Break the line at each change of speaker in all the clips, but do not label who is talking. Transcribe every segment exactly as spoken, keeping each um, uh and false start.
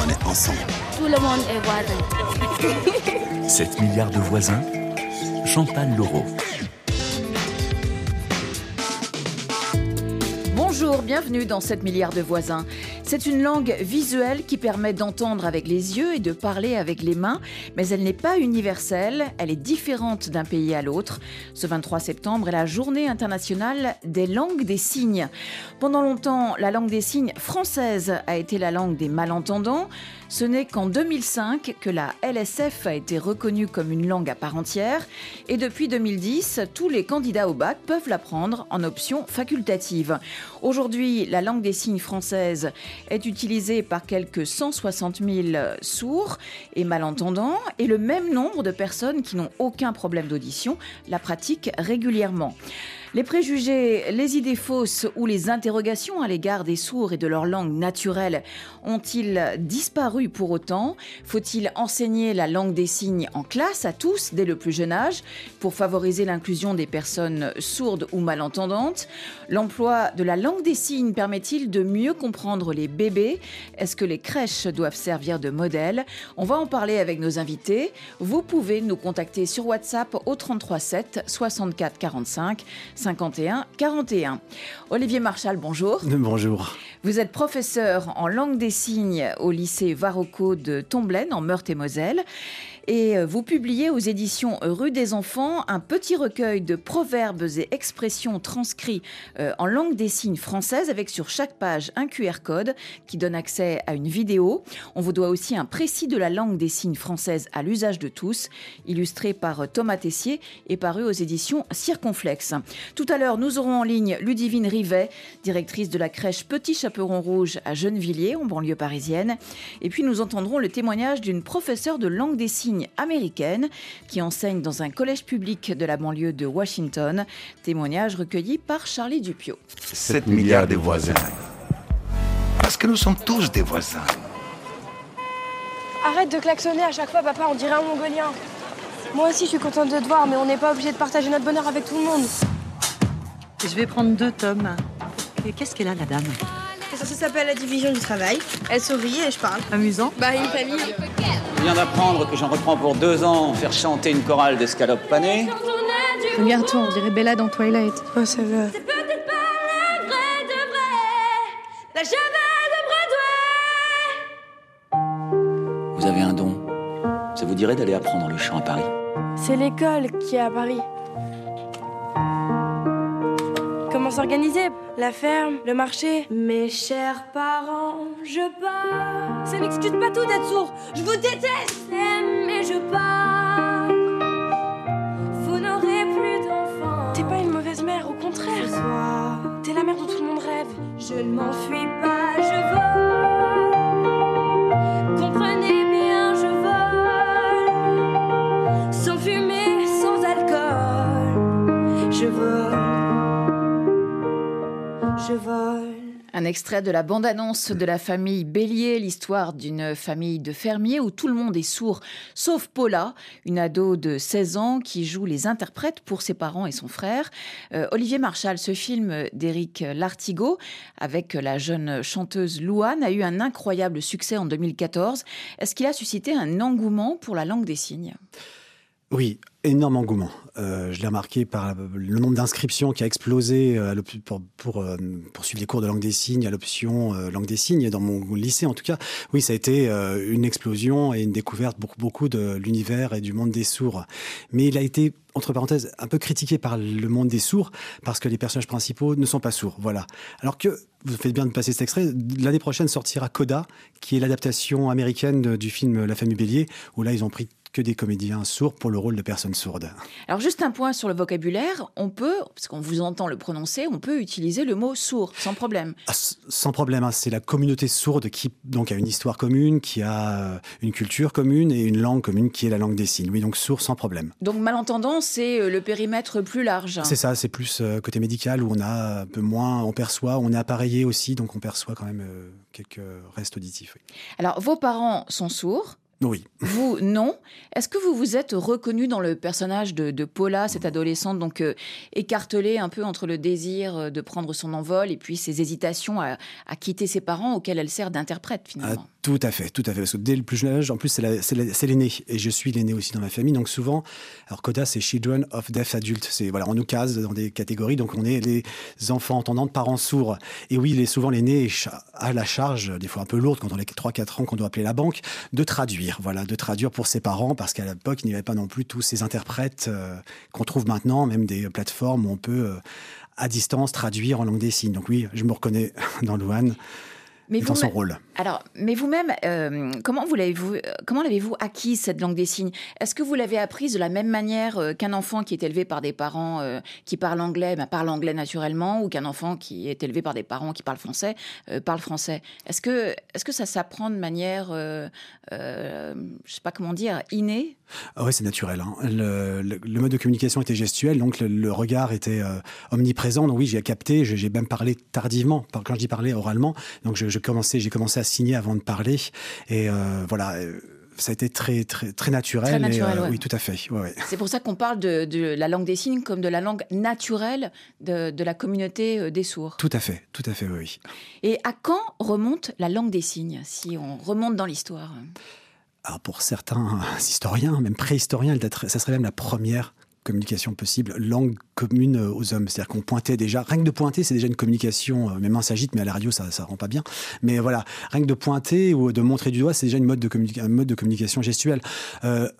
est ensemble.
Tout le monde est voisin.
sept milliards de voisins, Chantal Laureau.
Bonjour, bienvenue dans sept milliards de voisins. C'est une langue visuelle qui permet d'entendre avec les yeux et de parler avec les mains, mais elle n'est pas universelle, elle est différente d'un pays à l'autre. Ce vingt-trois septembre est la journée internationale des langues des signes. Pendant longtemps, la langue des signes française a été la langue des malentendants. Ce n'est qu'en deux mille cinq que la L S F a été reconnue comme une langue à part entière. Et depuis deux mille dix, tous les candidats au bac peuvent l'apprendre en option facultative. Aujourd'hui, la langue des signes française est utilisée par quelques cent soixante mille sourds et malentendants et le même nombre de personnes qui n'ont aucun problème d'audition la pratiquent régulièrement. Les préjugés, les idées fausses ou les interrogations à l'égard des sourds et de leur langue naturelle ont-ils disparu pour autant ? Faut-il enseigner la langue des signes en classe à tous dès le plus jeune âge pour favoriser l'inclusion des personnes sourdes ou malentendantes ? L'emploi de la langue des signes permet-il de mieux comprendre les bébés ? Est-ce que les crèches doivent servir de modèle ? On va en parler avec nos invités. Vous pouvez nous contacter sur WhatsApp au trente-trois sept soixante-quatre quarante-cinq cinquante et un quarante et un. Olivier Marchal, bonjour.
Bonjour.
Vous êtes professeur en langue des signes au lycée Varocco de Tomblaine, en Meurthe-et-Moselle. Et vous publiez aux éditions Rue des Enfants un petit recueil de proverbes et expressions transcrits en langue des signes française avec sur chaque page un Q R code qui donne accès à une vidéo. On vous doit aussi un précis de la langue des signes française à l'usage de tous, illustré par Thomas Tessier et paru aux éditions Circonflexe. Tout à l'heure, nous aurons en ligne Ludivine Rivet, directrice de la crèche Petit Chaperon Rouge à Gennevilliers, en banlieue parisienne. Et puis nous entendrons le témoignage d'une professeure de langue des signes américaine qui enseigne dans un collège public de la banlieue de Washington. Témoignage recueilli par Charlie Dupio.
sept milliards de voisins. Parce que nous sommes tous des voisins.
Arrête de klaxonner à chaque fois, papa, on dirait un Mongolien. Moi aussi, je suis contente de te voir, mais on n'est pas obligé de partager notre bonheur avec tout le monde.
Je vais prendre deux tomes. Et qu'est-ce qu'elle a, la dame ?
Ça, ça s'appelle la division du travail. Elle sourit et je parle.
Amusant.
Bah, une famille.
Je viens d'apprendre que j'en reprends pour deux ans faire chanter une chorale d'escalopes panées.
Regarde-toi, on dirait Bella dans Twilight. Oh, ça va.
C'est peut-être pas la vraie de vrai, la cheval de Broadway.
Vous avez un don. Ça vous dirait d'aller apprendre le chant à Paris ?
C'est l'école qui est à Paris. Comment s'organiser ? La ferme, le marché.
Mes chers parents, je pars.
Ça n'excuse pas tout d'être sourd. Je vous déteste.
Mais je pars. Vous n'aurez plus d'enfants.
T'es pas une mauvaise mère, au contraire. T'es la mère dont tout le monde rêve.
Je ne m'enfuis pas, je vole. Comprenez bien, je vole. Sans fumée, sans alcool. Je vole. Je vole.
Un extrait de la bande-annonce de la famille Bélier, l'histoire d'une famille de fermiers où tout le monde est sourd, sauf Paula, une ado de seize ans qui joue les interprètes pour ses parents et son frère. Euh, Olivier Marchal, ce film d'Éric Lartigot avec la jeune chanteuse Louane a eu un incroyable succès en deux mille quatorze. Est-ce qu'il a suscité un engouement pour la langue des signes ?
Oui, énorme engouement. Euh, je l'ai remarqué par le nombre d'inscriptions qui a explosé euh, pour, pour, euh, pour suivre les cours de langue des signes à l'option euh, langue des signes, dans mon lycée en tout cas. Oui, ça a été euh, une explosion et une découverte beaucoup, beaucoup de l'univers et du monde des sourds. Mais il a été, entre parenthèses, un peu critiqué par le monde des sourds parce que les personnages principaux ne sont pas sourds. Voilà. Alors que, vous faites bien de passer cet extrait, l'année prochaine sortira Coda, qui est l'adaptation américaine de, du film La Famille Bélier, où là, ils ont pris que des comédiens sourds pour le rôle de personnes sourdes.
Alors juste un point sur le vocabulaire, on peut, parce qu'on vous entend le prononcer, on peut utiliser le mot sourd sans problème.
Ah, sans problème, hein. C'est la communauté sourde qui donc a une histoire commune, qui a une culture commune et une langue commune qui est la langue des signes. Oui, donc sourd sans problème.
Donc malentendant, c'est le périmètre plus large.
C'est ça, c'est plus euh, côté médical où on a un peu moins, on perçoit, on est appareillé aussi, donc on perçoit quand même euh, quelques restes auditifs. Oui.
Alors vos parents sont sourds.
Oui.
Vous, non. Est-ce que vous vous êtes reconnu dans le personnage de, de Paula, cette adolescente, donc euh, écartelée un peu entre le désir de prendre son envol et puis ses hésitations à, à quitter ses parents, auxquels elle sert d'interprète finalement?
Ah, tout à fait, tout à fait. Parce que dès le plus jeune âge, en plus, c'est, la, c'est, la, c'est l'aîné. Et je suis l'aîné aussi dans ma famille. Donc souvent, alors CODA, c'est Children of Deaf Adults. C'est, voilà, on nous case dans des catégories. Donc on est les enfants entendants de parents sourds. Et oui, il est souvent l'aîné à la charge, des fois un peu lourde, quand on a trois quatre ans, qu'on doit appeler la banque, de traduire. Voilà, de traduire pour ses parents, parce qu'à l'époque, il n'y avait pas non plus tous ces interprètes euh, qu'on trouve maintenant, même des plateformes où on peut, euh, à distance, traduire en langue des signes. Donc oui, je me reconnais dans Louane.
Mais
dans
vous,
son rôle.
Alors, mais vous-même, euh, comment, vous l'avez-vous, comment l'avez-vous acquise, cette langue des signes? Est-ce que vous l'avez apprise de la même manière euh, qu'un enfant qui est élevé par des parents euh, qui parlent anglais, ben, parle anglais naturellement, ou qu'un enfant qui est élevé par des parents qui parlent français, euh, parle français? Est-ce que, est-ce que ça s'apprend de manière, euh, euh, je ne sais pas comment dire, innée?
Ah oui, c'est naturel. Hein. Le, le, le mode de communication était gestuel, donc le, le regard était euh, omniprésent. Donc oui, j'ai capté, j'ai, j'ai même parlé tardivement. Quand je dis parler oralement, donc je, je commençais, j'ai commencé à signer avant de parler. Et euh, voilà, ça a été très, très, très naturel.
Très naturel,
et, euh,
ouais.
Oui, tout à fait. Ouais, ouais.
C'est pour ça qu'on parle de, de la langue des signes comme de la langue naturelle de, de la communauté des sourds.
Tout à fait, tout à fait, oui.
Et à quand remonte la langue des signes, si on remonte dans l'histoire?
Alors pour certains historiens, même préhistoriens, ça serait même la première communication possible, langue commune aux hommes. C'est-à-dire qu'on pointait déjà, rien que de pointer, c'est déjà une communication, mes mains s'agitent, mais à la radio, ça ne rend pas bien. Mais voilà, rien que de pointer ou de montrer du doigt, c'est déjà une mode de communi- un mode de communication gestuelle. Euh,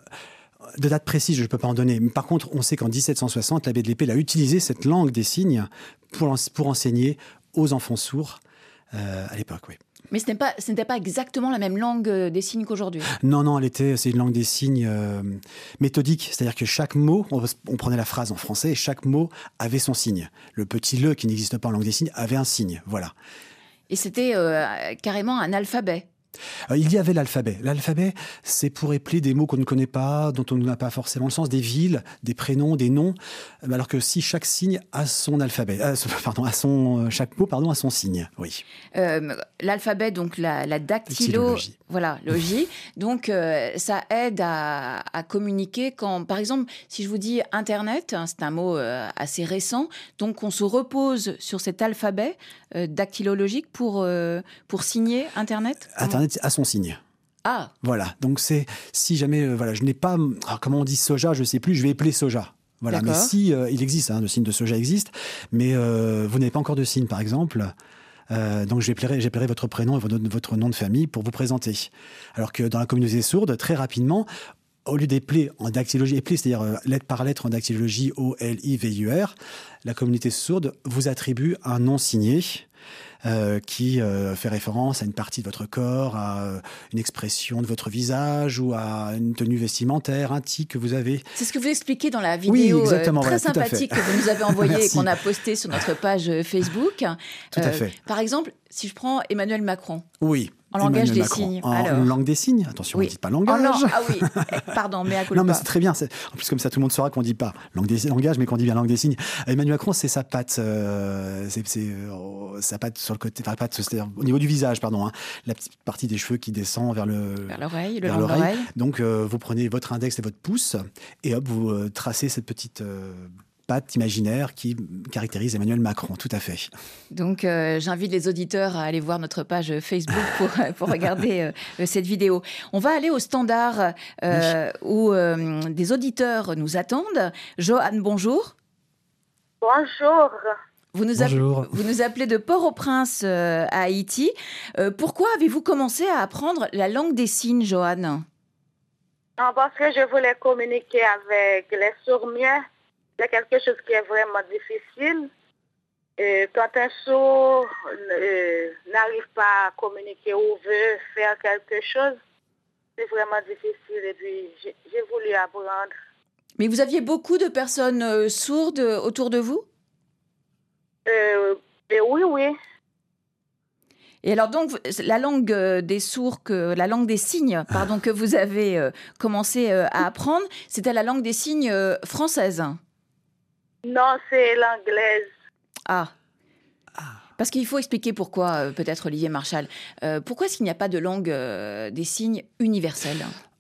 de date précise, je ne peux pas en donner. Mais par contre, on sait qu'en dix-sept cent soixante, l'abbé de l'Épée a utilisé cette langue des signes pour, pour enseigner aux enfants sourds euh, à l'époque, oui.
Mais ce, n'est pas, ce n'était pas exactement la même langue des signes qu'aujourd'hui.
Non, non, elle était, c'est une langue des signes euh, méthodique. C'est-à-dire que chaque mot, on, on prenait la phrase en français et chaque mot avait son signe. Le petit le, qui n'existe pas en langue des signes, avait un signe. Voilà.
Et c'était euh, carrément un alphabet.
Euh, il y avait l'alphabet. L'alphabet, c'est pour épeler des mots qu'on ne connaît pas, dont on n'a pas forcément le sens, des villes, des prénoms, des noms. Alors que si chaque signe a son alphabet, euh, pardon, a son, chaque mot, pardon, a son signe. Oui.
Euh, l'alphabet, donc la, la dactylo, voilà, logie. Donc euh, ça aide à, à communiquer quand, par exemple, si je vous dis Internet, hein, c'est un mot euh, assez récent, donc on se repose sur cet alphabet euh, dactylologique pour euh, pour signer Internet.
Internet a son signe.
Ah.
Voilà. Donc c'est si jamais euh, voilà, je n'ai pas, alors, comment on dit soja, je sais plus, je vais épeler soja. Voilà. D'accord. Mais si euh, il existe, hein, le signe de soja existe, mais euh, vous n'avez pas encore de signe, par exemple. Euh, donc j'épelerai, j'épelerai votre prénom et votre, votre nom de famille pour vous présenter. Alors que dans la communauté sourde, très rapidement, au lieu d'épeler en dactylologie, épeler, c'est-à-dire euh, lettre par lettre en dactylologie O L I V U R, la communauté sourde vous attribue un nom signé euh, qui euh, fait référence à une partie de votre corps, à euh, une expression de votre visage ou à une tenue vestimentaire, un tic que vous avez.
C'est ce que vous expliquez dans la vidéo
oui,
euh, très
voilà,
sympathique que vous nous avez envoyée et qu'on a postée sur notre page Facebook.
Tout euh, à fait.
Par exemple, si je prends Emmanuel Macron.
Oui.
En langage
Emmanuel
des
Macron.
signes.
En
Alors.
langue des signes. Attention,
oui.
on ne dit pas langage.
Oh non. Ah oui, pardon, mais à culpa.
Non, mais c'est très bien. C'est... En plus, comme ça, tout le monde saura qu'on ne dit pas langue des langage, mais qu'on dit bien langue des signes. Emmanuel Macron, c'est sa patte, euh, c'est, c'est euh, sa patte sur le côté, enfin, patte, c'est-à-dire au niveau du visage, pardon, hein, la petite partie des cheveux qui descend vers le
vers l'oreille, le
vers
long de
l'oreille.
l'oreille.
Donc, euh, vous prenez votre index et votre pouce, et hop, vous euh, tracez cette petite euh, patte imaginaire qui caractérise Emmanuel Macron, tout à fait.
Donc, euh, j'invite les auditeurs à aller voir notre page Facebook pour, pour regarder euh, cette vidéo. On va aller au standard euh, oui. où euh, des auditeurs nous attendent. Joanne, bonjour.
Bonjour.
Vous nous,
bonjour.
Appelez, vous nous appelez de Port-au-Prince euh, à Haïti. Euh, pourquoi avez-vous commencé à apprendre la langue des signes, Joanne?
Non, parce que je voulais communiquer avec les sourds-muets. C'est quelque chose qui est vraiment difficile. Et quand un sourd euh, n'arrive pas à communiquer ou veut faire quelque chose, c'est vraiment difficile. Et puis, j'ai, j'ai voulu apprendre.
Mais vous aviez beaucoup de personnes euh, sourdes autour de vous?
euh, et Oui, oui.
Et alors donc, la langue des sourds, que, la langue des signes, pardon, que vous avez euh, commencé euh, à apprendre, c'était la langue des signes euh, française?
Non, c'est l'anglaise.
Ah. Parce qu'il faut expliquer pourquoi, euh, peut-être Olivier Marchal. Euh, pourquoi est-ce qu'il n'y a pas de langue euh, des signes universelle?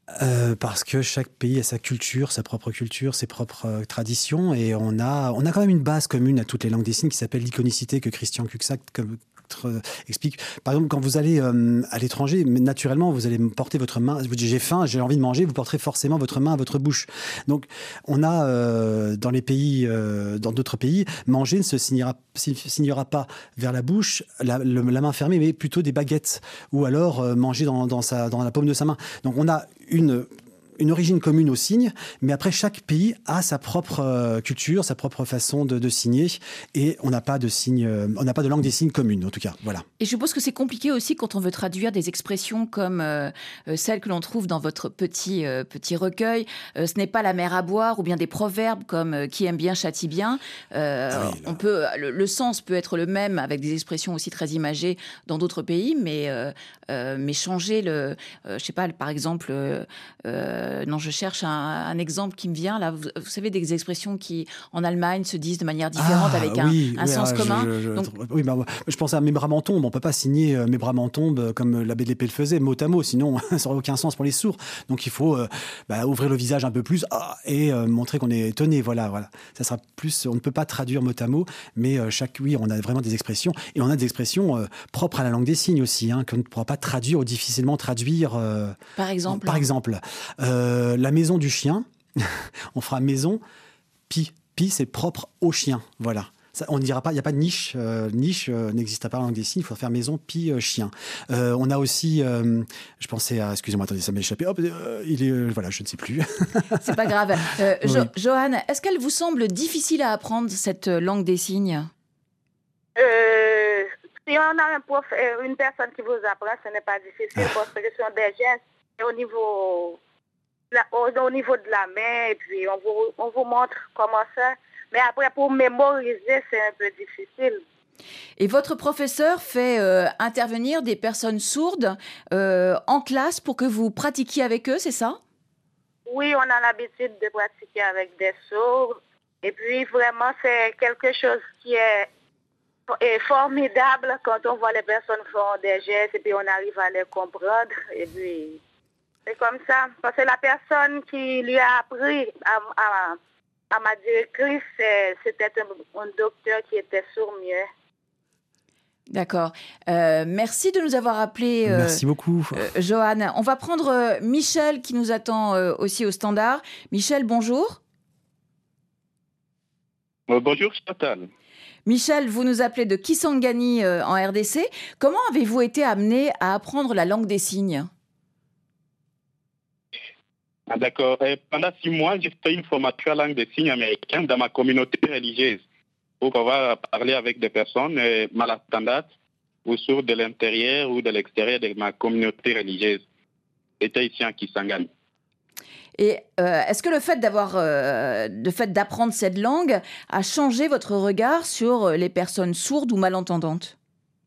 Euh, parce que chaque pays a sa culture, sa propre culture, ses propres euh, traditions, et on a, on a quand même une base commune à toutes les langues des signes qui s'appelle l'iconicité que Christian Cuxac comme, euh, explique. Par exemple, quand vous allez euh, à l'étranger, naturellement, vous allez porter votre main. Vous dites j'ai faim, j'ai envie de manger, vous porterez forcément votre main à votre bouche. Donc, on a euh, dans les pays, euh, dans d'autres pays, manger ne se signera, signera pas vers la bouche, la, le, la main fermée, mais plutôt des baguettes, ou alors euh, manger dans, dans, sa, dans la paume de sa main. Donc, on a une une origine commune au signe, mais après, chaque pays a sa propre euh, culture, sa propre façon de, de signer, et on n'a pas de signe, euh, on n'a pas de langue des signes commune, en tout cas. Voilà.
Et je suppose que c'est compliqué aussi quand on veut traduire des expressions comme euh, euh, celles que l'on trouve dans votre petit, euh, petit recueil. Euh, ce n'est pas la mer à boire, ou bien des proverbes comme euh, qui aime bien châtie bien. Euh, ah oui, on peut, le, le sens peut être le même avec des expressions aussi très imagées dans d'autres pays, mais, euh, euh, mais changer le, euh, je sais pas, par exemple. Euh, euh, non, je cherche un, un exemple qui me vient là. Vous, vous savez, des expressions qui, en Allemagne, se disent de manière différente
ah,
avec un,
oui,
un
oui,
sens
ah,
commun.
Je, je,
Donc...
oui, bah, je pensais à mes bras m'en tombent. On peut pas signer euh, mes bras m'en tombent comme l'abbé de l'Épée le faisait, mot à mot. Sinon, ça n'aurait aucun sens pour les sourds. Donc, il faut euh, bah, ouvrir le visage un peu plus ah, et euh, montrer qu'on est étonné. Voilà, voilà. Ça sera plus. On ne peut pas traduire mot à mot, mais euh, chaque, oui, on a vraiment des expressions et on a des expressions euh, propres à la langue des signes aussi, hein, qu'on ne pourra pas traduire ou difficilement traduire. Euh,
par exemple.
Par exemple. Euh, La maison du chien, on fera maison, pi. Pi, c'est propre au chien. Voilà. Ça, on ne dira pas, il n'y a pas de niche. Euh, niche euh, n'existe pas en langue des signes, il faut faire maison, pi, euh, chien. Euh, on a aussi, euh, je pensais à, excusez-moi, attendez, ça m'a échappé. Hop, euh, il est, euh, voilà, je ne sais plus.
C'est pas grave. Euh,
oui.
Jo- Johan, est-ce qu'elle vous semble difficile à apprendre, cette langue des signes ?
Euh, si on a un prof, une personne qui vous apprend, ce n'est pas difficile parce que ce sont des gestes au niveau, au, au niveau de la main et puis on vous, on vous montre comment ça. Mais après, pour mémoriser, c'est un peu difficile.
Et votre professeur fait euh, intervenir des personnes sourdes euh, en classe pour que vous pratiquiez avec eux, c'est ça ?
Oui, on a l'habitude de pratiquer avec des sourds. Et puis, vraiment, c'est quelque chose qui est, est formidable quand on voit les personnes faire des gestes et puis on arrive à les comprendre. Et puis, c'est comme ça. Parce que la personne qui lui a appris à, à, à ma directrice, c'était un, un docteur qui était sourd-muet.
D'accord. Euh, merci de nous avoir appelé. Euh,
merci beaucoup.
Euh, Johan. On va prendre euh, Michel qui nous attend euh, aussi au standard. Michel, bonjour.
Euh, bonjour, Chantal.
Michel, vous nous appelez de Kisangani euh, en R D C. Comment avez-vous été amené à apprendre la langue des signes ?
Ah, d'accord. Et pendant six mois, j'ai fait une formation à la langue des signes américaine dans ma communauté religieuse pour pouvoir parler avec des personnes euh, malentendantes ou sourdes de l'intérieur ou de l'extérieur de ma communauté religieuse. C'était ici en Kisangani.
Et euh, est-ce que le fait d'avoir, euh, le fait d'apprendre cette langue a changé votre regard sur les personnes sourdes ou malentendantes ?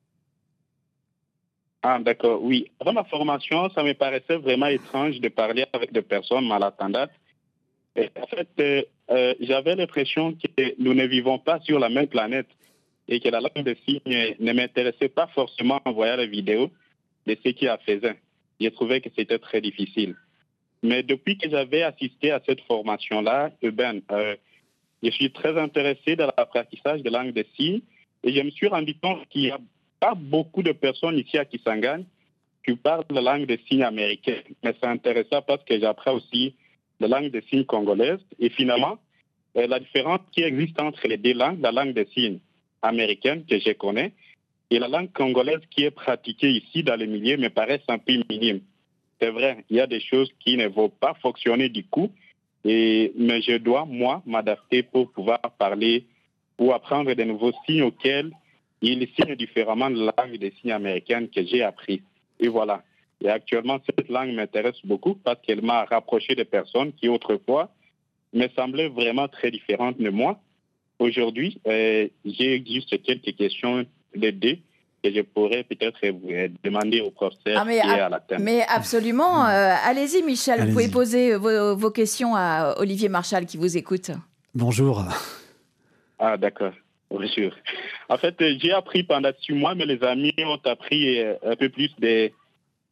Ah, d'accord, oui. Avant ma formation, ça me paraissait vraiment étrange de parler avec des personnes malentendantes. Et en fait, euh, euh, j'avais l'impression que nous ne vivons pas sur la même planète et que la langue des signes ne m'intéressait pas forcément en voyant les vidéos de ce qui la faisaient. J'ai trouvé que c'était très difficile. Mais depuis que j'avais assisté à cette formation-là, eh ben, euh, je suis très intéressé dans l'apprentissage de la langue des signes et je me suis rendu compte qu'il n'y a pas beaucoup de personnes ici à Kisangani qui parlent la langue des signes américaine. Mais c'est intéressant parce que j'apprends aussi la langue des signes congolaise. Et finalement, euh, la différence qui existe entre les deux langues, la langue des signes américaine que je connais et la langue congolaise qui est pratiquée ici dans les milieux me paraissent un peu minimes. C'est vrai, il y a des choses qui ne vont pas fonctionner du coup, et, mais je dois, moi, m'adapter pour pouvoir parler ou apprendre de nouveaux signes auxquels il signe différemment de la langue des signes américaine que j'ai appris. Et voilà. Et actuellement, cette langue m'intéresse beaucoup parce qu'elle m'a rapproché de personnes qui autrefois me semblaient vraiment très différentes de moi. Aujourd'hui, euh, j'ai juste quelques questions de deux que je pourrais peut-être euh, demander au professeur
ah, mais,
qui est à la thème.
Mais absolument. Euh, allez-y, Michel. Allez-y. Vous pouvez poser vos, vos questions à Olivier Marchal qui vous écoute.
Bonjour.
Ah, d'accord. Bonjour. En fait, j'ai appris pendant six mois, mais les amis ont appris un peu plus de,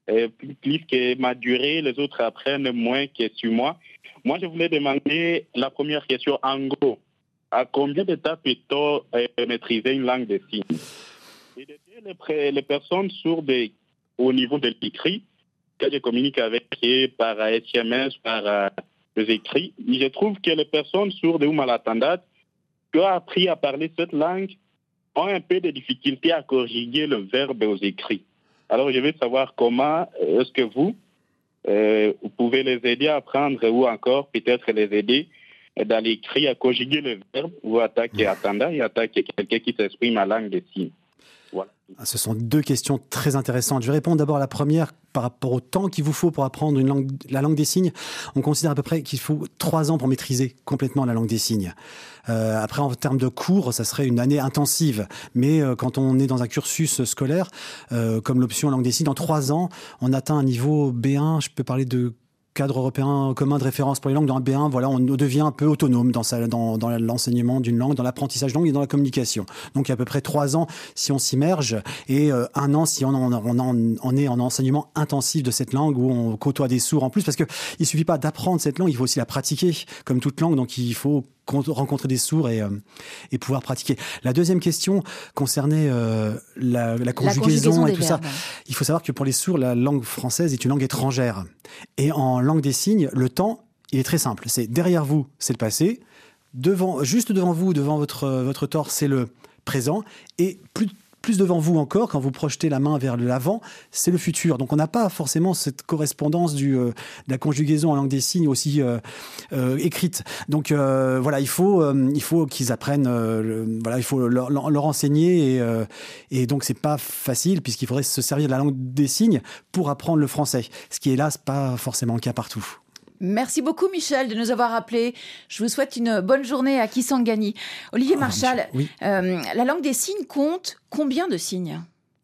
euh, plus, plus que ma durée, les autres apprennent moins que sur moi. Moi, je voulais demander la première question en gros. À combien d'étapes peut-on euh, maîtriser une langue des signes? Et les, les personnes sourdes au niveau de l'écrit, que je communique avec par S M S, par euh, les écrits, je trouve que les personnes sourdes ou malentendantes qui ont appris à parler cette langue ont un peu de difficulté à conjuguer le verbe aux écrits. Alors, je veux savoir comment est-ce que vous, euh, vous pouvez les aider à apprendre ou encore peut-être les aider dans l'écrit à conjuguer le verbe ou attaquer attendant et attaquer quelqu'un qui s'exprime en langue des signes. Voilà.
Ce sont deux questions très intéressantes. Je vais répondre d'abord à la première par rapport au temps qu'il vous faut pour apprendre une langue, la langue des signes. On considère à peu près qu'il faut trois ans pour maîtriser complètement la langue des signes. Euh, après, en termes de cours, ça serait une année intensive. Mais euh, quand on est dans un cursus scolaire, euh, comme l'option langue des signes, en trois ans, on atteint un niveau B un. Je peux parler de cadre européen commun de référence pour les langues. Dans un B un, voilà, on devient un peu autonome dans, sa, dans, dans l'enseignement d'une langue, dans l'apprentissage de langue et dans la communication. Donc il y a à peu près trois ans si on s'immerge et euh, un an si on, en, on, en, on est en enseignement intensif de cette langue où on côtoie des sourds en plus, parce que il suffit pas d'apprendre cette langue, il faut aussi la pratiquer comme toute langue. Donc il faut rencontrer des sourds et, euh, et pouvoir pratiquer. La deuxième question concernait euh, la, la, conjugaison la conjugaison et tout verbes. Ça. Il faut savoir que pour les sourds, la langue française est une langue étrangère. Et en langue des signes, le temps, il est très simple. C'est derrière vous, c'est le passé. Devant, juste devant vous, devant votre, votre torse, c'est le présent. Et plus Plus devant vous encore, quand vous projetez la main vers l'avant, c'est le futur. Donc on n'a pas forcément cette correspondance du, euh, de la conjugaison en langue des signes aussi euh, euh, écrite. Donc euh, voilà, il faut, euh, il faut qu'ils apprennent, euh, le, voilà, il faut leur, leur enseigner et, euh, et donc c'est pas facile puisqu'il faudrait se servir de la langue des signes pour apprendre le français, ce qui est hélas pas forcément le cas partout.
Merci beaucoup Michel de nous avoir appelés. Je vous souhaite une bonne journée à Kisangani. Olivier oh, Marchal, oui. euh, la langue des signes compte combien de signes?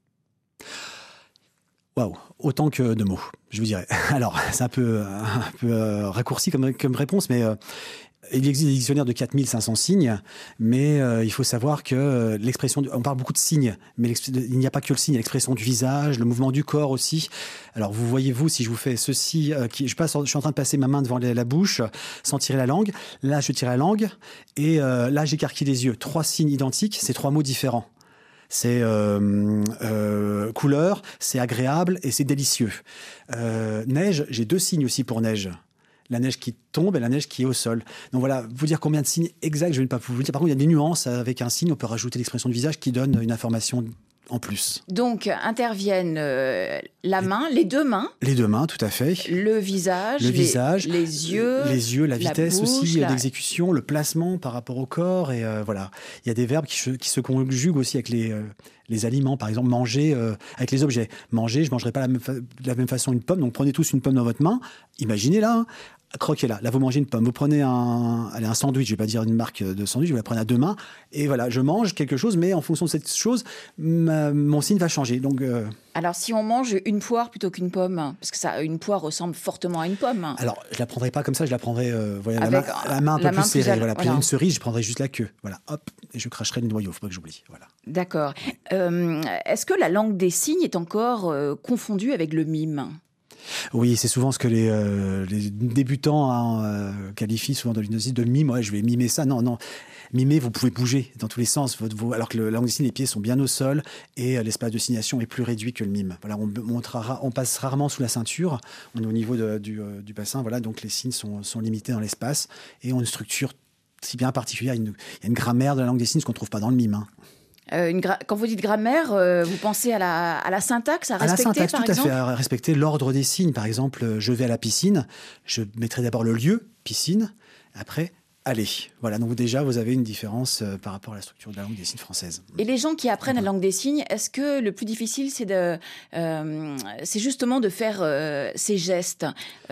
Waouh, autant que de mots, je vous dirais. Alors, c'est un peu, un peu euh, raccourci comme, comme réponse, mais euh, il existe des dictionnaires de quatre mille cinq cents signes, mais euh, il faut savoir que euh, l'expression, du, on parle beaucoup de signes, mais il n'y a pas que le signe, l'expression du visage, le mouvement du corps aussi. Alors vous voyez vous, si je vous fais ceci, euh, qui, je, passe, je suis en train de passer ma main devant la, la bouche, sans tirer la langue. Là, je tire la langue, et euh, là, j'écarquille les yeux. Trois signes identiques, c'est trois mots différents. C'est euh, euh, couleur, c'est agréable et c'est délicieux. Euh, neige, j'ai deux signes aussi pour neige. La neige qui tombe et la neige qui est au sol. Donc voilà, vous dire combien de signes exacts, je ne vais pas vous le dire. Par contre, il y a des nuances avec un signe, on peut rajouter l'expression du visage qui donne une information en plus.
Donc interviennent euh, la main, les deux mains.
Les deux mains, tout à fait.
Le visage,
le
les,
visage,
les yeux,
les yeux, la vitesse
la bouche,
aussi
la...
d'exécution, le placement par rapport au corps et euh, voilà. Il y a des verbes qui, qui se conjuguent aussi avec les euh, les aliments, par exemple manger euh, avec les objets. Manger, je mangerai pas la même fa- de la même façon une pomme. Donc prenez tous une pomme dans votre main. Imaginez-la. Hein. Croquez-la. Là, vous mangez une pomme. Vous prenez un, allez, un sandwich. Je vais pas dire une marque de sandwich. Je vais la prendre à deux mains. Et voilà, je mange quelque chose, mais en fonction de cette chose, ma, mon signe va changer. Donc, euh...
alors, si on mange une poire plutôt qu'une pomme, parce que ça, une poire ressemble fortement à une pomme.
Alors, je la prendrai pas comme ça. Je la prendrai, euh, voilà,
avec
la, main, la main un peu
la
plus
main
serrée.
Plus à...
Voilà. Puis
voilà.
une cerise, je prendrai juste la queue. Voilà, hop, et je cracherai le noyau. Faut pas que j'oublie. Voilà.
D'accord. Euh, est-ce que la langue des signes est encore euh, confondue avec le mime ?
Oui, c'est souvent ce que les, euh, les débutants hein, euh, qualifient souvent de l'hypnose de mime. Ouais, je vais mimer ça. Non, non. Mimer, vous pouvez bouger dans tous les sens. Votre, vos, alors que le, la langue des signes, les pieds sont bien au sol et euh, l'espace de signation est plus réduit que le mime. Voilà, on, montrera, on passe rarement sous la ceinture. On est au niveau de, du, euh, du bassin. Voilà, donc les signes sont, sont limités dans l'espace et ont une structure si bien particulière. Il y a une, il y a une grammaire de la langue des signes, ce qu'on ne trouve pas dans le mime. Hein.
Euh, une gra- quand vous dites grammaire, euh, vous pensez à la, à la syntaxe, à respecter,
à la syntaxe,
par
tout
exemple ?
à fait, à respecter l'ordre des signes. Par exemple, je vais à la piscine, je mettrai d'abord le lieu, piscine, après, aller. Voilà, donc déjà, vous avez une différence euh, par rapport à la structure de la langue des signes française.
Et les gens qui apprennent la langue des signes, est-ce que le plus difficile, c'est, de, euh, c'est justement de faire euh, ces gestes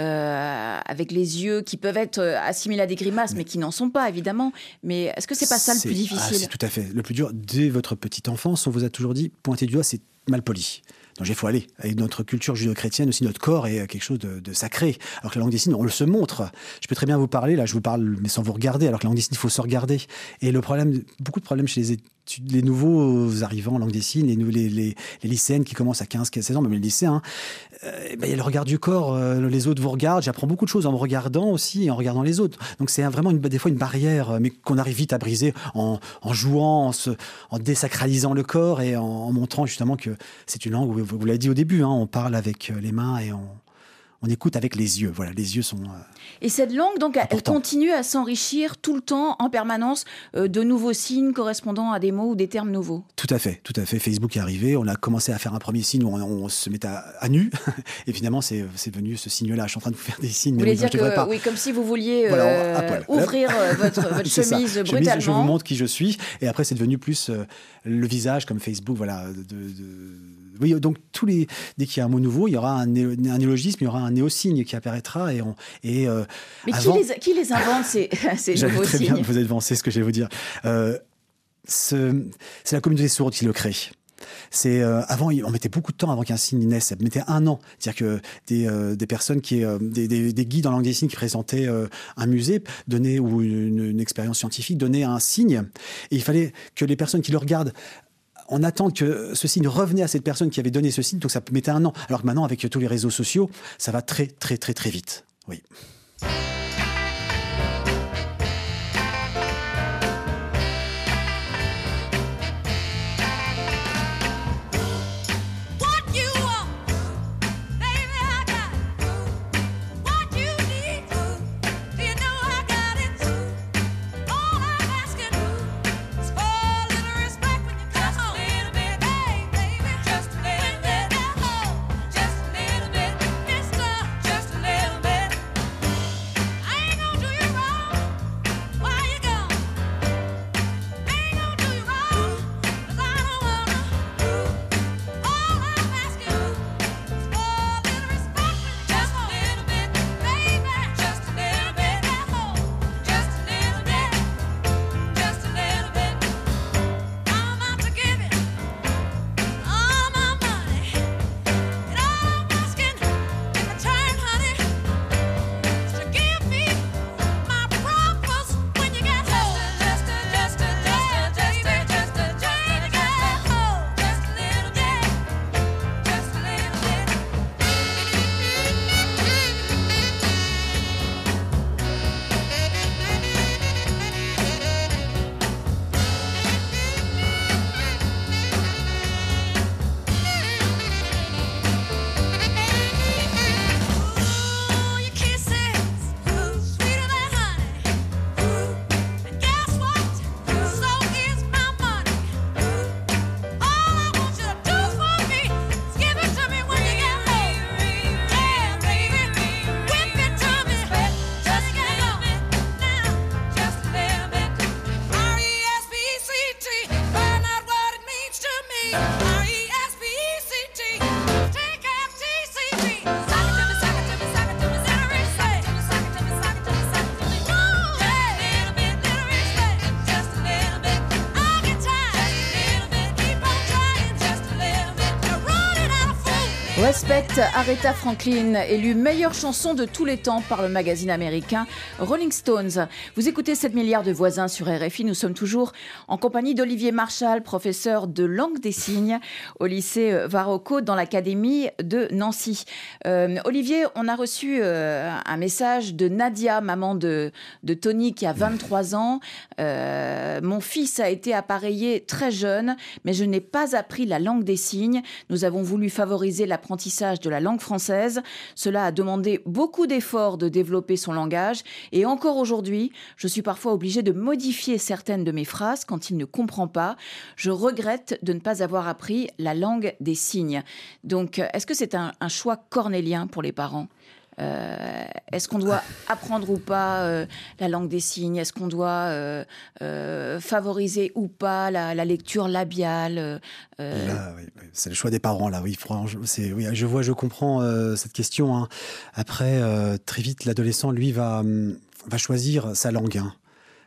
euh, avec les yeux qui peuvent être assimilés à des grimaces, mais, mais qui n'en sont pas, évidemment. Mais est-ce que c'est pas ça le plus difficile ?
Ah, c'est tout à fait. Le plus dur, dès votre petite enfance, on vous a toujours dit, pointer du doigt, c'est mal poli. Donc il faut aller. Avec notre culture judéo-chrétienne aussi, notre corps est quelque chose de, de sacré. Alors que la langue des signes, on le se montre. Je peux très bien vous parler, là je vous parle, mais sans vous regarder. Alors que la langue des signes, il faut se regarder. Et le problème, beaucoup de problèmes chez les tu, les nouveaux arrivants en langue des signes, les, les, les, les lycéennes qui commencent à quinze, seize ans, même les lycéens, euh, ben, il y a le regard du corps, euh, les autres vous regardent. J'apprends beaucoup de choses en me regardant aussi et en regardant les autres. Donc c'est vraiment une, des fois une barrière, mais qu'on arrive vite à briser en, en jouant, en, se, en désacralisant le corps et en, en montrant justement que c'est une langue, vous, vous l'avez dit au début, hein, on parle avec les mains et on... On écoute avec les yeux. Voilà, les yeux sont. Euh,
Et cette langue, donc, importants. Elle continue à s'enrichir tout le temps, en permanence, euh, de nouveaux signes correspondant à des mots ou des termes nouveaux.
Tout à fait, tout à fait. Facebook est arrivé. On a commencé à faire un premier signe où on, on se mettait à, à nu. Et finalement, c'est, c'est venu ce signe-là. Je suis en train de vous faire des signes.
Vous
mais
voulez
oui,
dire
non, je devrais
que,
pas.
oui, comme si vous vouliez euh,
voilà, à poil.
ouvrir euh, votre, votre chemise
ça.
brutalement.
Chemise, je vous montre qui je suis. Et après, c'est devenu plus euh, le visage, comme Facebook. Voilà. De, de... Oui, donc tous les dès qu'il y a un mot nouveau, il y aura un, néo, un néologisme, il y aura un néosigne qui apparaîtra et on et. Euh,
Mais
avant...
qui, les, qui les invente ces, ces nouveaux
très
signes?
Bien, vous avancez ce que je vais vous dire. Euh, ce, c'est la communauté sourde qui le crée. C'est euh, avant, on mettait beaucoup de temps avant qu'un signe naisse. Ça mettait un an. C'est-à-dire que des, euh, des personnes qui, euh, des, des, des guides en langue des signes qui présentaient euh, un musée, donnaient ou une, une expérience scientifique, donnaient un signe, et il fallait que les personnes qui le regardent on attend que ce signe revenait à cette personne qui avait donné ce signe, donc ça mettait un an. Alors que maintenant, avec tous les réseaux sociaux, ça va très, très, très, très vite. Oui.
Respect, Aretha Franklin, élue meilleure chanson de tous les temps par le magazine américain Rolling Stones. Vous écoutez sept milliards de voisins sur R F I. Nous sommes toujours en compagnie d'Olivier Marchal, professeur de langue des signes au lycée Varocco dans l'académie de Nancy. Euh, Olivier, on a reçu euh, un message de Nadia, maman de, de Tony qui a vingt-trois ans. Euh, mon fils a été appareillé très jeune, mais je n'ai pas appris la langue des signes. Nous avons voulu favoriser l'apprentissage de la langue française. Cela a demandé beaucoup d'efforts de développer son langage. Et encore aujourd'hui, je suis parfois obligée de modifier certaines de mes phrases quand il ne comprend pas. Je regrette de ne pas avoir appris la langue des signes. Donc, est-ce que c'est un, un choix cornélien pour les parents ? Euh, est-ce qu'on doit apprendre ou pas euh, la langue des signes ? Est-ce qu'on doit euh, euh, favoriser ou pas la, la lecture labiale euh...
Là, oui, c'est le choix des parents, là, oui. C'est, oui, je vois, je comprends euh, cette question. Hein. Après, euh, très vite, l'adolescent, lui, va, va choisir sa langue. Hein.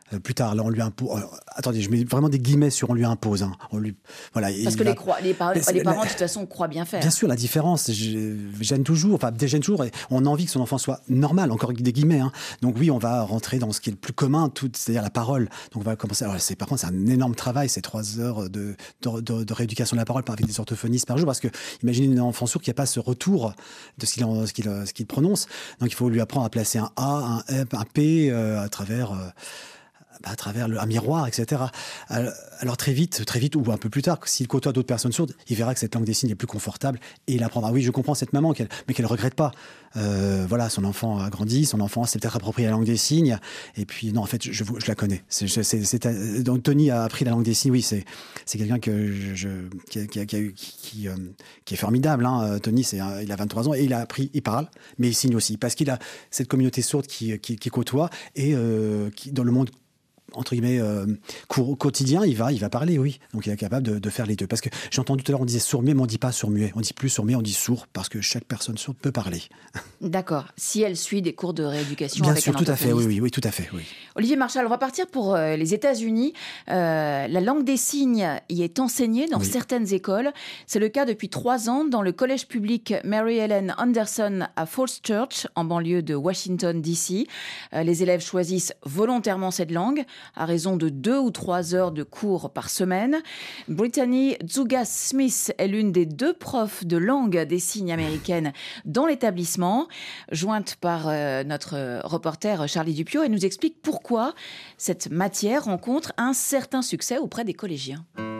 Euh, plus tard, là, on lui impose. Euh, attendez, je mets vraiment des guillemets sur on lui impose. Hein. On lui, voilà.
Parce que
va...
les, croix, les, par... les parents, de toute façon, croient bien faire.
Bien sûr, la différence je, gêne toujours. Enfin, gêne toujours. Et on a envie que son enfant soit normal, encore des guillemets. Hein. Donc oui, on va rentrer dans ce qui est le plus commun, tout, c'est-à-dire la parole. Donc on va commencer. Alors, c'est, par contre, c'est un énorme travail. C'est trois heures de, de, de, de rééducation de la parole avec des orthophonistes par jour. Parce que imaginez un enfant sourd qui n'a pas ce retour de ce qu'il, ce qu'il, ce qu'il prononce. Donc il faut lui apprendre à placer un A, un E, un P euh, à travers. Euh, à travers le, un miroir, et cetera. Alors très vite, très vite, ou un peu plus tard, s'il côtoie d'autres personnes sourdes, il verra que cette langue des signes est plus confortable et il apprendra. Oui, je comprends cette maman, qu'elle, mais qu'elle ne regrette pas. Euh, voilà, son enfant a grandi, son enfant s'est peut-être approprié la langue des signes, et puis non, en fait, je, je, je la connais. C'est, c'est, c'est, donc Tony a appris la langue des signes, oui, c'est, c'est quelqu'un que je, je, qui, qui, qui, a eu, qui, qui, euh, qui est formidable. Hein. Tony, c'est, il a vingt-trois ans et il a appris, il parle, mais il signe aussi, parce qu'il a cette communauté sourde qui, qui, qui côtoie et euh, qui, dans le monde entre guillemets, euh, cours, quotidien, il va, il va parler, oui. Donc il est capable de, de faire les deux. Parce que j'ai entendu tout à l'heure, on disait sourd-muet, mais on ne dit pas sourd-muet. On dit plus sourd-muet, on dit sourd, parce que chaque personne sourde peut parler.
D'accord. Si elle suit des cours de rééducation
Bien
avec
sûr,
un
tout à fait, oui,
orthophoniste.
oui, oui, tout à fait, oui.
Olivier Marchal, on va partir pour euh, les États-Unis. Euh, la langue des signes y est enseignée dans oui. certaines écoles. C'est le cas depuis trois ans dans le collège public Mary Ellen Anderson à Falls Church, en banlieue de Washington, D C. Euh, les élèves choisissent volontairement cette langue à raison de deux ou trois heures de cours par semaine. Brittany Zugas-Smith est l'une des deux profs de langue des signes américaine dans l'établissement, jointe par euh, notre reporter Charlie Dupiot. Elle nous explique pourquoi cette matière rencontre un certain succès auprès des collégiens.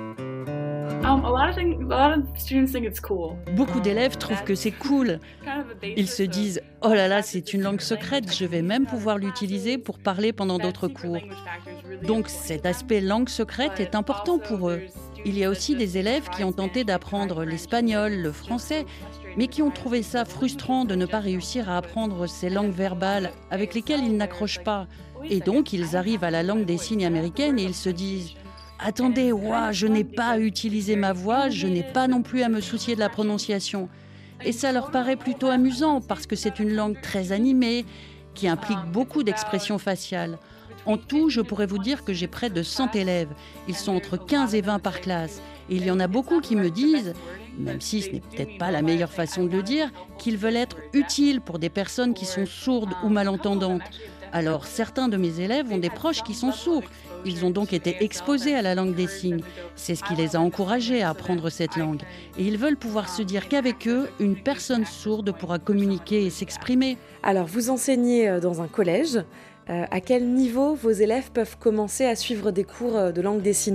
Beaucoup d'élèves trouvent que c'est cool. Ils se disent « Oh là là, c'est une langue secrète, je vais même pouvoir l'utiliser pour parler pendant d'autres cours. » Donc cet aspect langue secrète est important pour eux. Il y a aussi des élèves qui ont tenté d'apprendre l'espagnol, le français, mais qui ont trouvé ça frustrant de ne pas réussir à apprendre ces langues verbales avec lesquelles ils n'accrochent pas. Et donc ils arrivent à la langue des signes américaine et ils se disent « Attendez, ouah, je n'ai pas à utiliser ma voix, je n'ai pas non plus à me soucier de la prononciation. » Et ça leur paraît plutôt amusant parce que c'est une langue très animée qui implique beaucoup d'expressions faciales. En tout, je pourrais vous dire que j'ai près de cent élèves. Ils sont entre quinze et vingt par classe. Et il y en a beaucoup qui me disent, même si ce n'est peut-être pas la meilleure façon de le dire, qu'ils veulent être utiles pour des personnes qui sont sourdes ou malentendantes. Alors, certains de mes élèves ont des proches qui sont sourds. Ils ont donc été exposés à la langue des signes. C'est ce qui les a encouragés à apprendre cette langue. Et ils veulent pouvoir se dire qu'avec eux, une personne sourde pourra communiquer et s'exprimer.
Alors, vous enseignez dans un collège. Euh, à quel niveau vos élèves peuvent commencer à suivre des cours de langue des signes ?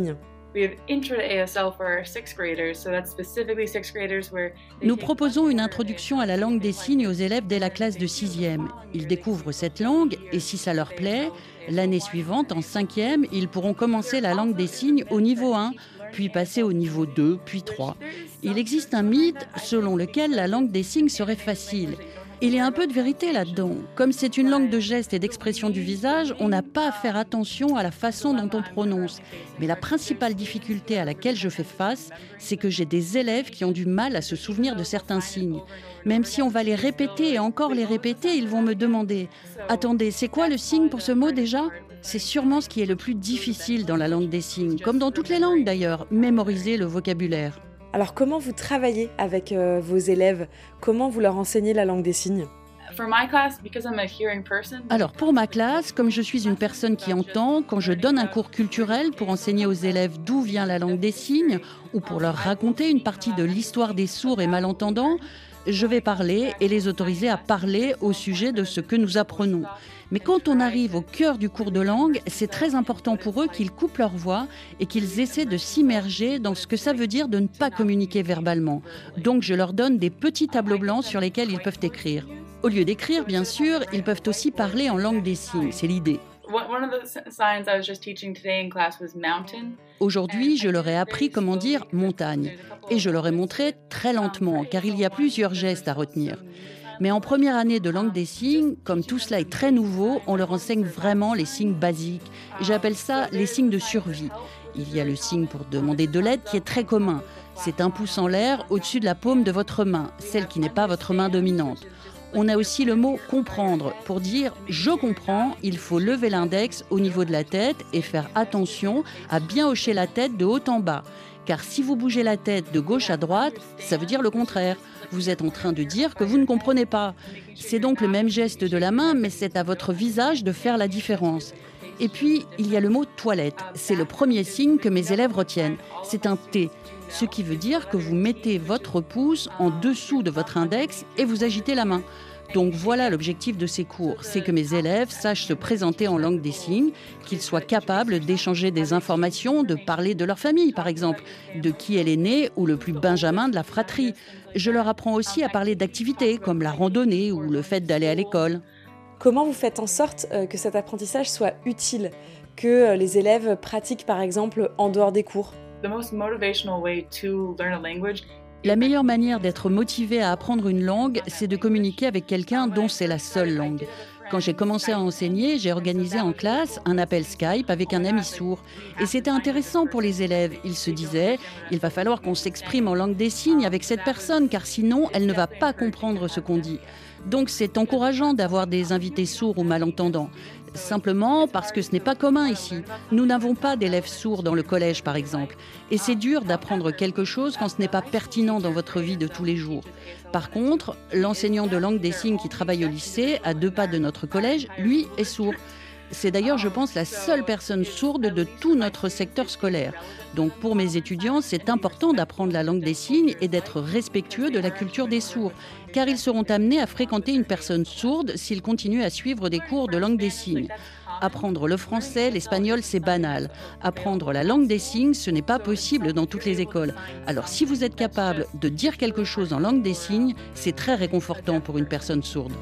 Nous proposons une introduction à la langue des signes aux élèves dès la classe de sixième. Ils découvrent cette langue et si ça leur plaît, l'année suivante, en cinquième, ils pourront commencer la langue des signes au niveau un, puis passer au niveau deux, puis trois. Il existe un mythe selon lequel la langue des signes serait facile. Il y a un peu de vérité là-dedans. Comme c'est une langue de gestes et d'expression du visage, on n'a pas à faire attention à la façon dont on prononce. Mais la principale difficulté à laquelle je fais face, c'est que j'ai des élèves qui ont du mal à se souvenir de certains signes. Même si on va les répéter et encore les répéter, ils vont me demander « Attendez, c'est quoi le signe pour ce mot déjà ?» C'est sûrement ce qui est le plus difficile dans la langue des signes, comme dans toutes les langues d'ailleurs, mémoriser le vocabulaire.
Alors comment vous travaillez avec euh, vos élèves ? Comment vous leur enseignez la langue des signes ?
Alors pour ma classe, comme je suis une personne qui entend, quand je donne un cours culturel pour enseigner aux élèves d'où vient la langue des signes ou pour leur raconter une partie de l'histoire des sourds et malentendants, je vais parler et les autoriser à parler au sujet de ce que nous apprenons. Mais quand on arrive au cœur du cours de langue, c'est très important pour eux qu'ils coupent leur voix et qu'ils essaient de s'immerger dans ce que ça veut dire de ne pas communiquer verbalement. Donc je leur donne des petits tableaux blancs sur lesquels ils peuvent écrire. Au lieu d'écrire, bien sûr, ils peuvent aussi parler en langue des signes, c'est l'idée. Aujourd'hui, je leur ai appris comment dire « montagne » et je leur ai montré très lentement, car il y a plusieurs gestes à retenir. Mais en première année de langue des signes, comme tout cela est très nouveau, on leur enseigne vraiment les signes basiques. J'appelle ça les signes de survie. Il y a le signe pour demander de l'aide qui est très commun. C'est un pouce en l'air au-dessus de la paume de votre main, celle qui n'est pas votre main dominante. On a aussi le mot comprendre. Pour dire je comprends, il faut lever l'index au niveau de la tête et faire attention à bien hocher la tête de haut en bas. Car si vous bougez la tête de gauche à droite, ça veut dire le contraire. Vous êtes en train de dire que vous ne comprenez pas. C'est donc le même geste de la main, mais c'est à votre visage de faire la différence. Et puis, il y a le mot toilette. C'est le premier signe que mes élèves retiennent. C'est un T, ce qui veut dire que vous mettez votre pouce en dessous de votre index et vous agitez la main. Donc voilà l'objectif de ces cours, c'est que mes élèves sachent se présenter en langue des signes, qu'ils soient capables d'échanger des informations, de parler de leur famille par exemple, de qui elle est née ou le plus benjamin de la fratrie. Je leur apprends aussi à parler d'activités comme la randonnée ou le fait d'aller à l'école.
Comment vous faites en sorte que cet apprentissage soit utile, que les élèves pratiquent par exemple en dehors des cours ?
La meilleure manière d'être motivé à apprendre une langue, c'est de communiquer avec quelqu'un dont c'est la seule langue. Quand j'ai commencé à enseigner, j'ai organisé en classe un appel Skype avec un ami sourd. Et c'était intéressant pour les élèves. Ils se disaient, il va falloir qu'on s'exprime en langue des signes avec cette personne, car sinon, elle ne va pas comprendre ce qu'on dit. Donc c'est encourageant d'avoir des invités sourds ou malentendants. Simplement parce que ce n'est pas commun ici. Nous n'avons pas d'élèves sourds dans le collège, par exemple. Et c'est dur d'apprendre quelque chose quand ce n'est pas pertinent dans votre vie de tous les jours. Par contre, l'enseignant de langue des signes qui travaille au lycée, à deux pas de notre collège, lui, est sourd. C'est d'ailleurs, je pense, la seule personne sourde de tout notre secteur scolaire. Donc pour mes étudiants, c'est important d'apprendre la langue des signes et d'être respectueux de la culture des sourds, car ils seront amenés à fréquenter une personne sourde s'ils continuent à suivre des cours de langue des signes. Apprendre le français, l'espagnol, c'est banal. Apprendre la langue des signes, ce n'est pas possible dans toutes les écoles. Alors si vous êtes capable de dire quelque chose en langue des signes, c'est très réconfortant pour une personne sourde.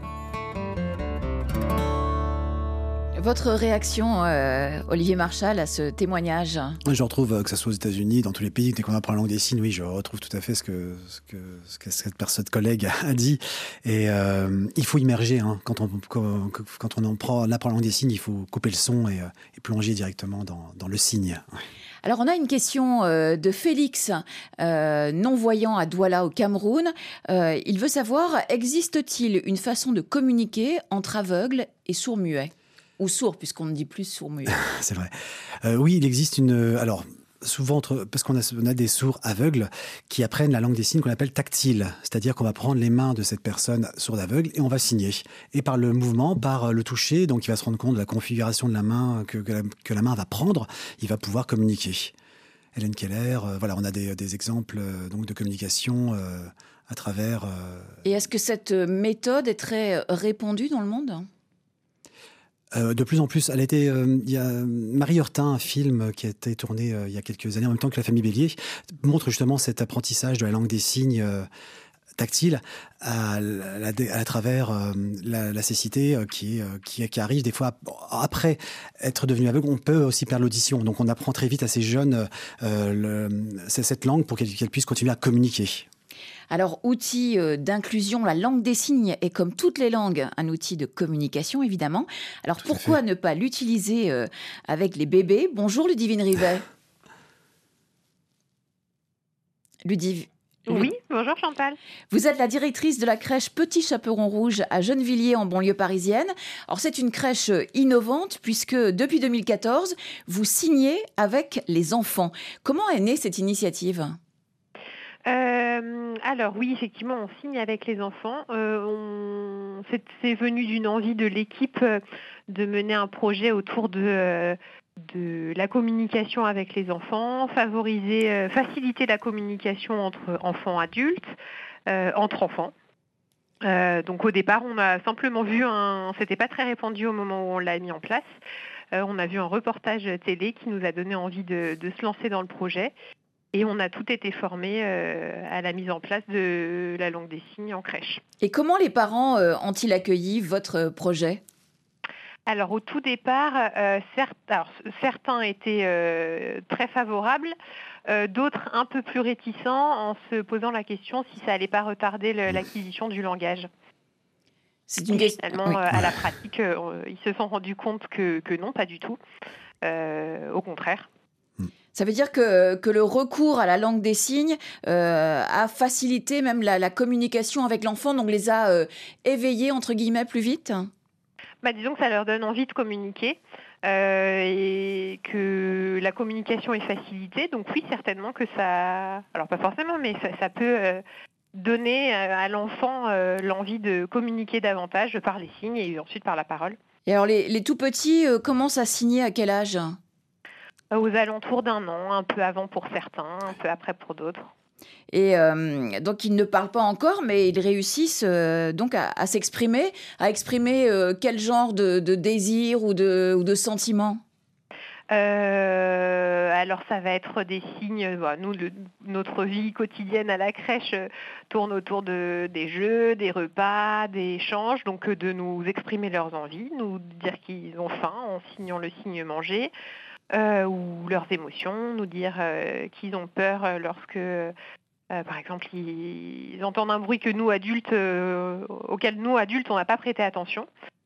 Votre réaction, euh, Olivier Marchal, à ce témoignage ?
Je retrouve, euh, que ce soit aux États-Unis, dans tous les pays, dès qu'on apprend la langue des signes, oui, je retrouve tout à fait ce que, ce que, ce que cette personne, collègue a dit. Et euh, il faut immerger, hein, quand, on, quand, quand on, en prend, on apprend la langue des signes, il faut couper le son et, et plonger directement dans, dans le signe.
Alors, on a une question euh, de Félix, euh, non-voyant à Douala, au Cameroun. Euh, il veut savoir, existe-t-il une façon de communiquer entre aveugles et sourds-muets ? Ou sourd, puisqu'on ne dit plus sourd-muet.
C'est vrai. Euh, oui, il existe une... Alors, souvent, entre, parce qu'on a, on a des sourds aveugles qui apprennent la langue des signes qu'on appelle tactile. C'est-à-dire qu'on va prendre les mains de cette personne sourde aveugle et on va signer. Et par le mouvement, par le toucher, donc il va se rendre compte de la configuration de la main que, que, la, que la main va prendre, il va pouvoir communiquer. Hélène Keller, euh, voilà, on a des, des exemples euh, donc, de communication euh, à travers... Euh...
Et est-ce que cette méthode est très répandue dans le monde ?
Euh, de plus en plus, elle a été, euh, il y a Marie Heurtin, un film qui a été tourné euh, il y a quelques années, en même temps que La famille Bélier, montre justement cet apprentissage de la langue des signes euh, tactile à, à, à travers euh, la, la cécité euh, qui, euh, qui, qui arrive des fois après être devenu aveugle. On peut aussi perdre l'audition, donc on apprend très vite à ces jeunes euh, le, cette langue pour qu'elles, qu'elles puissent continuer à communiquer.
Alors, outil d'inclusion, la langue des signes est comme toutes les langues un outil de communication, évidemment. Alors, Tout pourquoi ne pas l'utiliser euh, avec les bébés ? Bonjour Ludivine Rivet. Ludiv...
Oui, bonjour Chantal.
Vous êtes la directrice de la crèche Petit Chaperon Rouge à Gennevilliers en banlieue parisienne. Alors, c'est une crèche innovante puisque depuis deux mille quatorze, vous signez avec les enfants. Comment est née cette initiative ?
Euh, alors oui, effectivement, on signe avec les enfants. Euh, on, c'est, c'est venu d'une envie de l'équipe euh, de mener un projet autour de, euh, de la communication avec les enfants, favoriser, euh, faciliter la communication entre enfants et adultes, euh, entre enfants. Euh, donc au départ, on a simplement vu un... C'était pas très répandu au moment où on l'a mis en place. Euh, on a vu un reportage télé qui nous a donné envie de, de se lancer dans le projet. Et on a tout été formés euh, à la mise en place de la langue des signes en crèche.
Et comment les parents euh, ont-ils accueilli votre projet ?
Alors au tout départ, euh, certes, alors, certains étaient euh, très favorables, euh, d'autres un peu plus réticents en se posant la question si ça allait pas retarder le, l'acquisition du langage.
C'est une question.
Finalement, oui. euh, à la pratique, euh, ils se sont rendus compte que, que non, pas du tout. Euh, au contraire.
Ça veut dire que, que le recours à la langue des signes euh, a facilité même la, la communication avec l'enfant, donc les a euh, éveillés, entre guillemets, plus vite?
Bah, disons que ça leur donne envie de communiquer euh, et que la communication est facilitée. Donc oui, certainement que ça... Alors pas forcément, mais ça, ça peut euh, donner à l'enfant euh, l'envie de communiquer davantage par les signes et ensuite par la parole.
Et alors les, les tout petits euh, commencent à signer à quel âge?
Aux alentours d'un an, un peu avant pour certains, un peu après pour d'autres.
Et euh, donc ils ne parlent pas encore, mais ils réussissent euh, donc à, à s'exprimer, à exprimer euh, quel genre de, de désir ou de, ou de sentiment?
Euh, alors ça va être des signes, bah, nous le, notre vie quotidienne à la crèche euh, tourne autour de, des jeux, des repas, des échanges, donc euh, de nous exprimer leurs envies, nous dire qu'ils ont faim en signant le signe manger. Euh, ou leurs émotions, nous dire euh, qu'ils ont peur euh, lorsque, euh, par exemple, ils, ils entendent un bruit que nous, adultes, euh, auquel nous, adultes, on n'a pas prêté attention.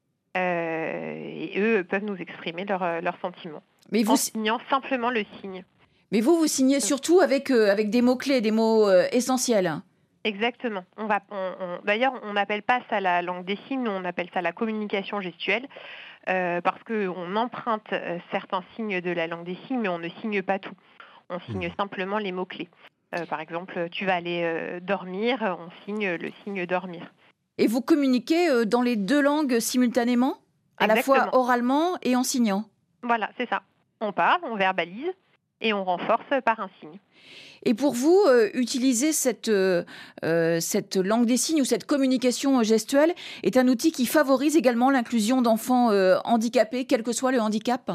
Euh, et eux peuvent nous exprimer leurs leurs sentiments
Mais vous...
en signant simplement le signe.
Mais vous, vous signez surtout avec, euh, avec des mots-clés, des mots euh, essentiels.
Exactement. On va, on, on, d'ailleurs, on n'appelle pas ça la langue des signes, on appelle ça la communication gestuelle. Euh, parce qu'on emprunte euh, certains signes de la langue des signes, mais on ne signe pas tout. On signe simplement les mots-clés. Euh, par exemple, tu vas aller euh, dormir, on signe le signe dormir.
Et vous communiquez euh, dans les deux langues simultanément? À
Exactement.
La fois oralement et en signant?
Voilà, c'est ça. On parle, on verbalise et on renforce par un signe.
Et pour vous, euh, utiliser cette, euh, cette langue des signes ou cette communication gestuelle est un outil qui favorise également l'inclusion d'enfants euh, handicapés, quel que soit le handicap?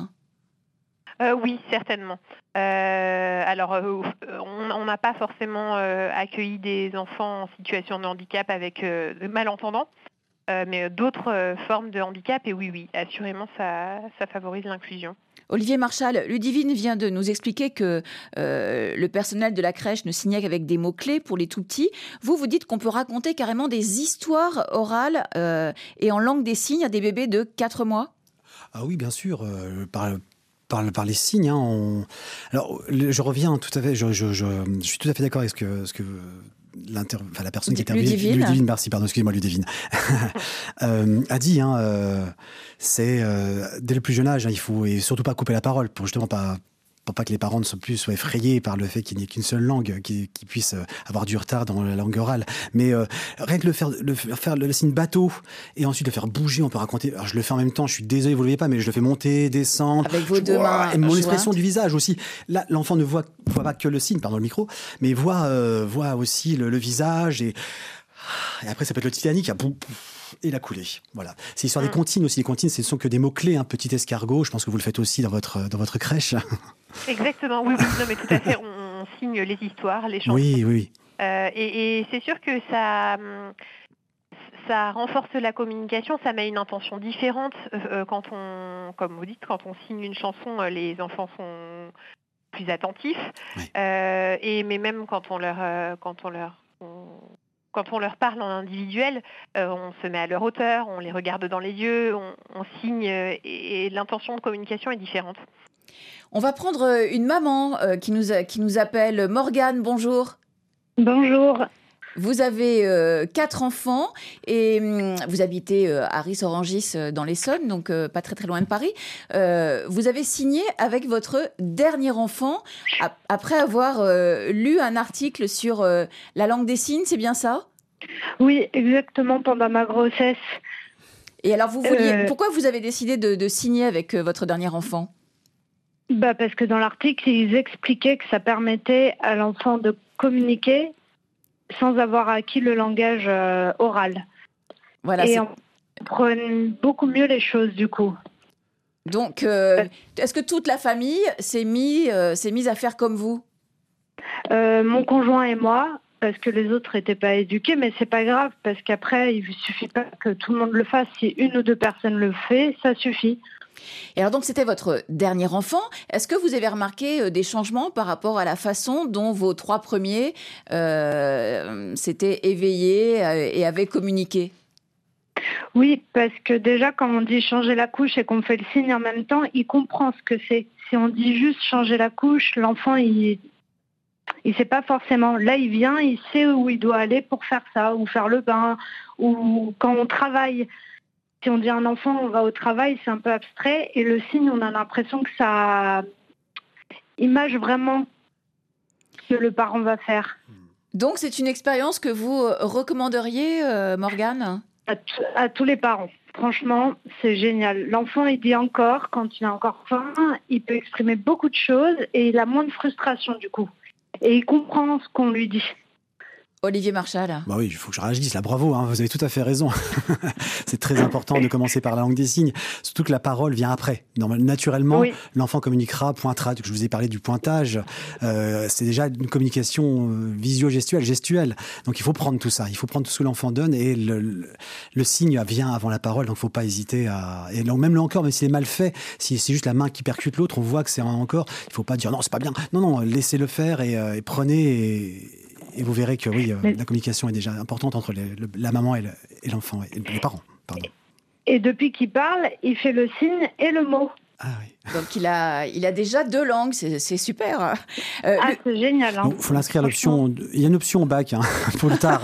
euh, Oui, certainement. Euh, alors, euh, on n'a pas forcément euh, accueilli des enfants en situation de handicap avec euh, de malentendants, euh, mais d'autres euh, formes de handicap. Et oui, oui, assurément, ça, ça favorise l'inclusion.
Olivier Marchal, Ludivine vient de nous expliquer que euh, le personnel de la crèche ne signait qu'avec des mots-clés pour les tout-petits. Vous, vous dites qu'on peut raconter carrément des histoires orales euh, et en langue des signes à des bébés de quatre mois?
Ah oui, bien sûr, euh, par, par, par les signes. Hein, on... Alors, je reviens tout à fait, je, je, je, je suis tout à fait d'accord avec ce que... Ce que... Enfin, la personne qui est interviewée,
Ludivine.
Ludivine, merci, pardon, excusez-moi, Ludivine, euh, a dit, hein, euh, c'est euh, dès le plus jeune âge, hein, il faut et surtout pas couper la parole pour justement pas pour pas que les parents ne soient plus soient effrayés par le fait qu'il n'y ait qu'une seule langue, qui, qui puisse avoir du retard dans la langue orale. Mais euh, rien que le faire, le faire le signe bateau et ensuite le faire bouger, on peut raconter. Alors je le fais en même temps. Je suis désolé, vous le voyez pas, mais je le fais monter, descendre.
Avec vos deux mains.
Et mon expression du visage aussi. Là, l'enfant ne voit, voit pas que le signe, pardon le micro, mais voit euh, voit aussi le, le visage et, et après ça peut être le Titanic. À boum, et la coulée. Voilà. C'est l'histoire mmh. des comptines aussi. Les comptines, ce ne sont que des mots-clés. Un hein. Petit escargot, je pense que vous le faites aussi dans votre, dans votre crèche.
Exactement, oui, oui. Non, mais tout à fait. On, on signe les histoires, les chansons.
Oui, oui.
Euh, et, et c'est sûr que ça, ça renforce la communication, ça met une intention différente. Euh, quand on, comme vous dites, quand on signe une chanson, les enfants sont plus attentifs. Oui. Euh, et, mais même quand on leur... Euh, quand on leur on, Quand on leur parle en individuel, euh, on se met à leur hauteur, on les regarde dans les yeux, on, on signe euh, et, et l'intention de communication est différente.
On va prendre une maman euh, qui, nous a, qui nous appelle. Morgane, bonjour.
Bonjour.
Vous avez euh, quatre enfants et hum, vous habitez euh, à Ris-Orangis euh, dans l'Essonne, donc euh, pas très très loin de Paris. Euh, vous avez signé avec votre dernier enfant ap- après avoir euh, lu un article sur euh, la langue des signes, c'est bien ça?
Oui, exactement, pendant ma grossesse.
Et alors, vous vouliez,
euh...
pourquoi vous avez décidé de, de signer avec euh, votre dernier enfant?
Bah parce que dans l'article, ils expliquaient que ça permettait à l'enfant de communiquer sans avoir acquis le langage euh, oral.
Voilà,
et
c'est...
on prenait beaucoup mieux les choses, du coup.
Donc, euh, est-ce que toute la famille s'est mise euh, s'est mise à faire comme vous?
euh, Mon conjoint et moi, parce que les autres n'étaient pas éduqués, mais c'est pas grave, parce qu'après, il ne suffit pas que tout le monde le fasse. Si une ou deux personnes le font, ça suffit.
Et alors donc c'était votre dernier enfant. Est-ce que vous avez remarqué des changements par rapport à la façon dont vos trois premiers euh, s'étaient éveillés et avaient communiqué?
Oui, parce que déjà, quand on dit changer la couche et qu'on fait le signe en même temps, il comprend ce que c'est. Si on dit juste changer la couche, l'enfant, il il sait pas forcément. Là, il vient, il sait où il doit aller pour faire ça, ou faire le bain, ou quand on travaille. Si on dit à un enfant, on va au travail, c'est un peu abstrait. Et le signe, on a l'impression que ça image vraiment ce que le parent va faire.
Donc, c'est une expérience que vous recommanderiez, euh, Morgane ?
à, t- à tous les parents. Franchement, c'est génial. L'enfant, il dit encore, quand il a encore faim, il peut exprimer beaucoup de choses et il a moins de frustration du coup. Et il comprend ce qu'on lui dit.
Olivier Marchal.
Bah oui, il faut que je réagisse là, bravo, hein, vous avez tout à fait raison. C'est très important de commencer par la langue des signes, surtout que la parole vient après. Normal, naturellement, oui. L'enfant communiquera, pointera, je vous ai parlé du pointage, euh, c'est déjà une communication visio-gestuelle, gestuelle. Donc il faut prendre tout ça, il faut prendre tout ce que l'enfant donne et le, le, le signe vient avant la parole, donc il ne faut pas hésiter à... Et même là encore, même s'il est mal fait, si c'est juste la main qui percute l'autre, on voit que c'est un encore, il ne faut pas dire non, c'est pas bien. Non, non, laissez-le faire et, euh, et prenez... Et, Et vous verrez que oui, Mais... la communication est déjà importante entre les, le, la maman et, le, et l'enfant, et les parents. Pardon.
Et depuis qu'il parle, il fait le signe et le mot.
Ah oui.
Donc il a, il a déjà deux langues, c'est, c'est super. Euh,
ah, le... c'est génial. Il hein.
faut l'inscrire à l'option. Il y a une option au bac, hein, pour le tard.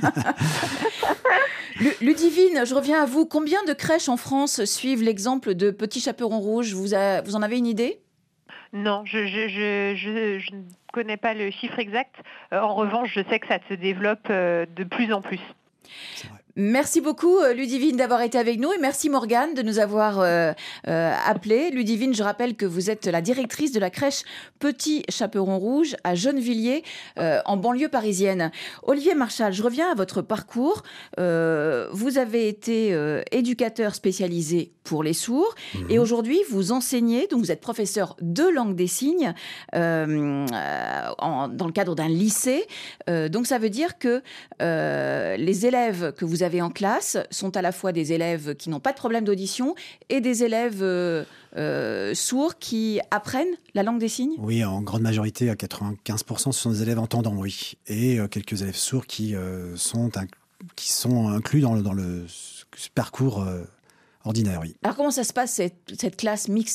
Ludivine, je reviens à vous. Combien de crèches en France suivent l'exemple de Petit Chaperon Rouge ? Vous, a, vous en avez une idée ?
Non, je je, je, je, je ne connais pas le chiffre exact. Euh, en revanche, je sais que ça se développe euh, de plus en plus.
C'est vrai.
Merci beaucoup Ludivine d'avoir été avec nous et merci Morgane de nous avoir euh, euh, appelé. Ludivine, je rappelle que vous êtes la directrice de la crèche Petit Chaperon Rouge à Gennevilliers, euh, en banlieue parisienne. Olivier Marchal, je reviens à votre parcours. Euh, vous avez été euh, éducateur spécialisé pour les sourds mmh. et aujourd'hui vous enseignez, donc vous êtes professeur de langue des signes euh, en, dans le cadre d'un lycée. Euh, donc ça veut dire que euh, les élèves que vous avez avez en classe sont à la fois des élèves qui n'ont pas de problème d'audition et des élèves euh, euh, sourds qui apprennent la langue des signes ?
Oui, en grande majorité, à quatre-vingt-quinze pour cent, ce sont des élèves entendants, oui. Et euh, quelques élèves sourds qui, euh, sont, inc- qui sont inclus dans le, dans le parcours euh, ordinaire, oui.
Alors comment ça se passe, cette, cette classe mixte ?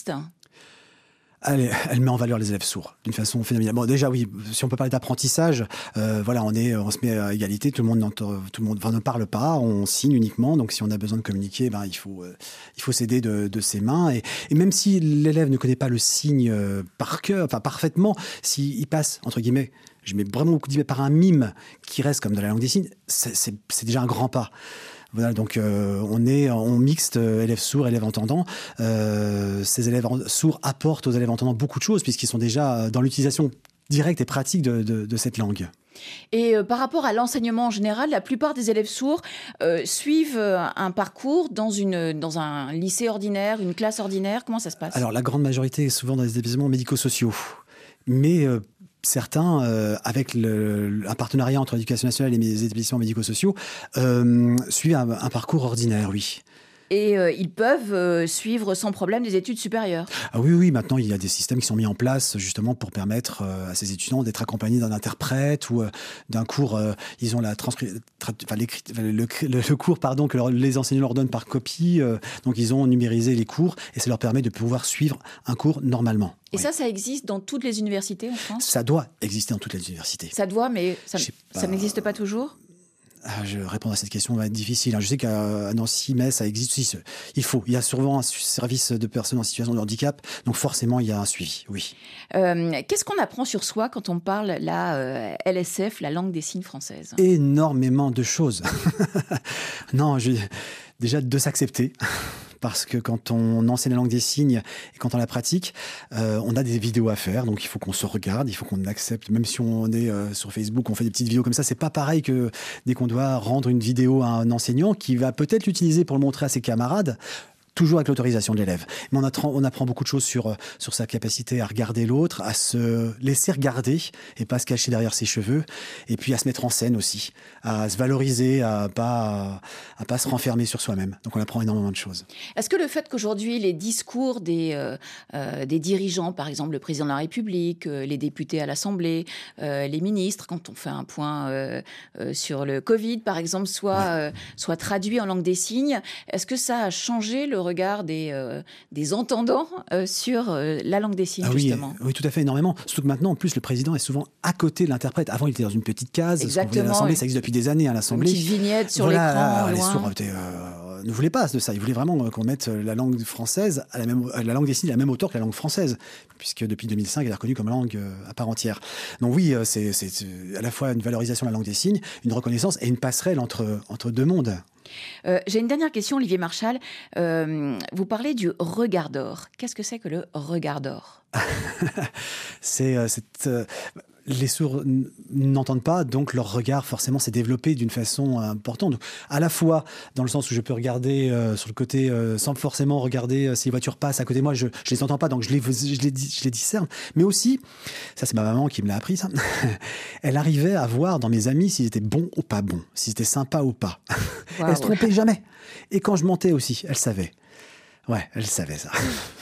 Elle, elle met en valeur les élèves sourds d'une façon phénoménale. Bon, déjà, oui, si on peut parler d'apprentissage, euh, voilà, on, est, on se met à égalité, tout le monde, tout le monde enfin, ne parle pas, on signe uniquement. Donc, si on a besoin de communiquer, ben, il faut, euh, il faut s'aider de, de ses mains. Et, et même si l'élève ne connaît pas le signe euh, par cœur, enfin parfaitement, s'il passe, entre guillemets, je mets vraiment beaucoup de guillemets, par un mime qui reste comme de la langue des signes, c'est, c'est, c'est déjà un grand pas. Voilà, donc euh, on est en mixte, euh, élèves sourds, élèves entendants. Euh, ces élèves sourds apportent aux élèves entendants beaucoup de choses puisqu'ils sont déjà dans l'utilisation directe et pratique de, de, de cette langue.
Et euh, par rapport à l'enseignement en général, la plupart des élèves sourds euh, suivent euh, un parcours dans, une, dans un lycée ordinaire, une classe ordinaire. Comment ça se passe ?
Alors la grande majorité est souvent dans les établissements médico-sociaux. Mais... Euh, Certains, euh, avec le, un partenariat entre l'éducation nationale et les établissements médico-sociaux, euh, suivent un, un parcours ordinaire, oui.
Et euh, ils peuvent euh, suivre sans problème des études supérieures.
Ah oui, oui, maintenant il y a des systèmes qui sont mis en place justement pour permettre euh, à ces étudiants d'être accompagnés d'un interprète ou euh, d'un cours. Euh, ils ont la transcri- tra- enfin, le, le, le cours pardon, que leur, les enseignants leur donnent par copie. Euh, donc ils ont numérisé les cours et ça leur permet de pouvoir suivre un cours normalement.
Et
oui.
ça, ça existe dans toutes les universités en France ?
Ça doit exister dans toutes les universités.
Ça doit, mais ça, ça n'existe pas toujours ?
Ah, je répondre à cette question va être difficile. Je sais qu'à Nancy, Metz, ça existe aussi. Il faut. Il y a souvent un service de personnes en situation de handicap, donc forcément il y a un suivi. Oui.
Euh, qu'est-ce qu'on apprend sur soi quand on parle la euh, L S F, la langue des signes française ?
Énormément de choses. non, je... déjà de s'accepter. Parce que quand on enseigne la langue des signes et quand on la pratique, euh, on a des vidéos à faire, donc il faut qu'on se regarde, il faut qu'on accepte. Même si on est euh, sur Facebook, on fait des petites vidéos comme ça, c'est pas pareil que dès qu'on doit rendre une vidéo à un enseignant qui va peut-être l'utiliser pour le montrer à ses camarades. toujours avec l'autorisation de l'élève. Mais on apprend, on apprend beaucoup de choses sur, sur sa capacité à regarder l'autre, à se laisser regarder et pas se cacher derrière ses cheveux, et puis à se mettre en scène aussi, à se valoriser, à pas, à pas se renfermer sur soi-même. Donc on apprend énormément de choses.
Est-ce que le fait qu'aujourd'hui les discours des, euh, euh, des dirigeants, par exemple le président de la République, euh, les députés à l'Assemblée, euh, les ministres, quand on fait un point euh, euh, sur le Covid, par exemple, soient, ouais. euh, soient traduits en langue des signes, est-ce que ça a changé le regard des, euh, des entendants euh, sur euh, la langue des signes,
ah oui,
justement?
Oui, tout à fait, énormément. Surtout que maintenant, en plus, le président est souvent à côté de l'interprète. Avant, il était dans une petite case.
Exactement.
L'Assemblée, ça existe depuis des années à l'Assemblée.
Une petite vignette sur
voilà,
l'écran,
les
loin.
sourds euh, ne voulaient pas de ça. Ils voulaient vraiment qu'on mette la langue française, à la, même, à la langue des signes à la même hauteur que la langue française, puisque depuis deux mille cinq, elle est reconnue comme langue euh, à part entière. Donc oui, euh, c'est, c'est à la fois une valorisation de la langue des signes, une reconnaissance et une passerelle entre, entre deux mondes.
Euh, j'ai une dernière question, Olivier Marchal. Euh, vous parlez du regard d'or. Qu'est-ce que c'est que le regard d'or?
c'est, euh, c'est euh, les sourds n'entendent pas, donc leur regard forcément s'est développé d'une façon importante. Donc, à la fois dans le sens où je peux regarder euh, sur le côté euh, sans forcément regarder euh, si les voitures passent à côté de moi, je ne les entends pas, donc je les, je, les, je les discerne. Mais aussi, ça c'est ma maman qui me l'a appris, ça, elle arrivait à voir dans mes amis s'ils étaient bons ou pas bons, s'ils étaient sympas ou pas. Wow. Elle se trompait jamais. Et quand je mentais aussi, elle savait. Ouais, elle savait ça.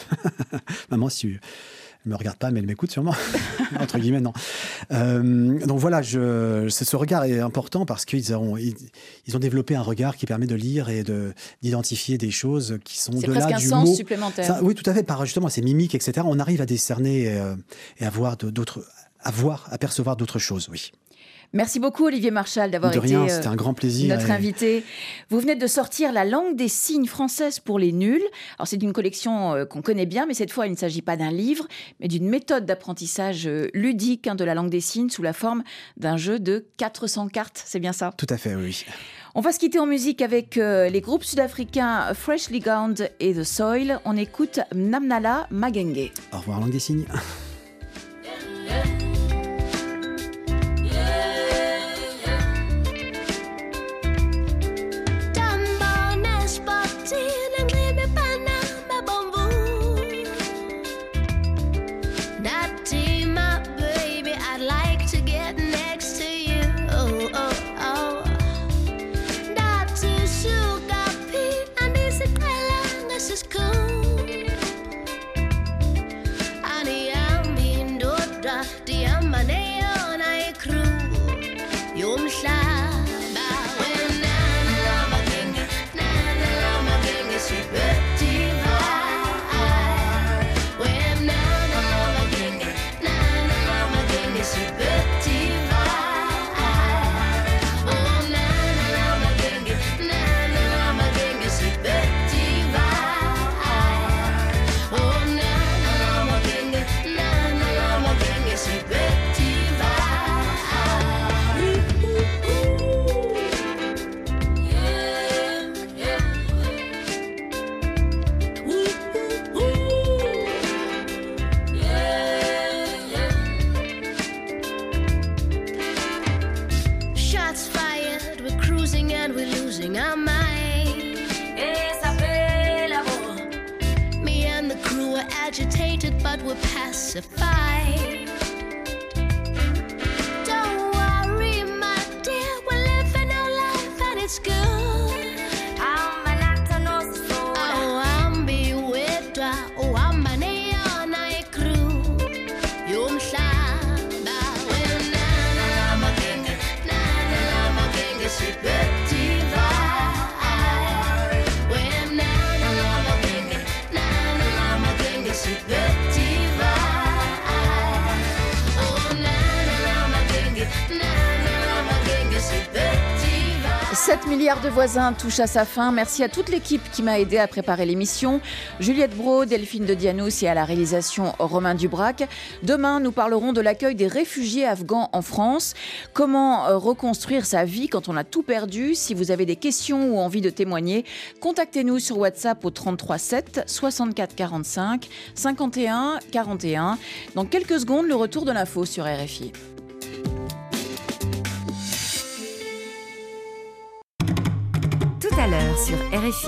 Maman, si tu... Elle me regarde pas, mais elle m'écoute sûrement. Entre guillemets, non. Euh, donc voilà, je, ce regard est important parce qu'ils ont, ils, ils ont développé un regard qui permet de lire et de, d'identifier des choses qui sont de là du mot.
C'est presque un sens supplémentaire.
Ça, oui, tout à fait. Par justement ces mimiques, et cetera. On arrive à discerner et, euh, et à voir d'autres, à voir, à percevoir d'autres choses. Oui.
Merci beaucoup Olivier Marchal d'avoir
de rien,
été
c'était un grand plaisir
notre
et...
invité. Vous venez de sortir La langue des signes française pour les nuls. Alors c'est une collection euh, qu'on connaît bien, mais cette fois il ne s'agit pas d'un livre, mais d'une méthode d'apprentissage euh, ludique hein, de la langue des signes sous la forme d'un jeu de quatre cents cartes. C'est bien ça?
Tout à fait, oui.
On va se quitter en musique avec euh, les groupes sud-africains Freshly Gowned et The Soil. On écoute Mnamnala Magenge.
Au revoir langue des signes.
Agitated, but we're pacified. Don't worry, my dear, we're living our life and it's good. Oh, I'm be with oh, I'm a neon I crew. Yum shaba, well, na na king, na na king, she pretty vibe. Well, na na king, na na king, she pretty vibe. Oh, na na king, na na king, she pretty vibe.
sept milliards de voisins touchent à sa fin. Merci à toute l'équipe qui m'a aidé à préparer l'émission. Juliette Brault, Delphine de Dianos et à la réalisation Romain Dubrac. Demain, nous parlerons de l'accueil des réfugiés afghans en France. Comment reconstruire sa vie quand on a tout perdu? Si vous avez des questions ou envie de témoigner, contactez-nous sur WhatsApp au trente-trois sept soixante-quatre quarante-cinq cinquante et un quarante et un. Dans quelques secondes, le retour de l'info sur R F I.
Tout à l'heure sur R F I.